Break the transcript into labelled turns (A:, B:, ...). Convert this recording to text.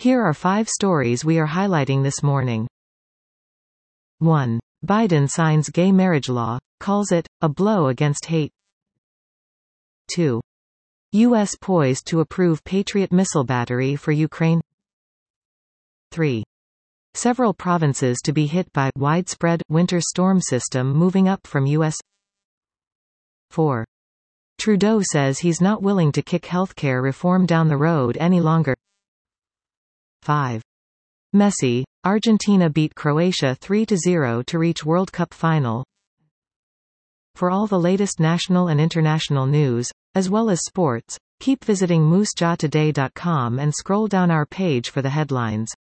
A: Here are 5 stories we are highlighting this morning. 1. Biden signs gay marriage law, calls it a blow against hate. 2. U.S. poised to approve Patriot missile battery for Ukraine. 3. Several provinces to be hit by widespread winter storm system moving up from U.S. 4. Trudeau says he's not willing to kick healthcare reform down the road any longer. 5. Messi, Argentina beat Croatia 3-0 to reach World Cup final. For all the latest national and international news, as well as sports, keep visiting moosejawtoday.com and scroll down our page for the headlines.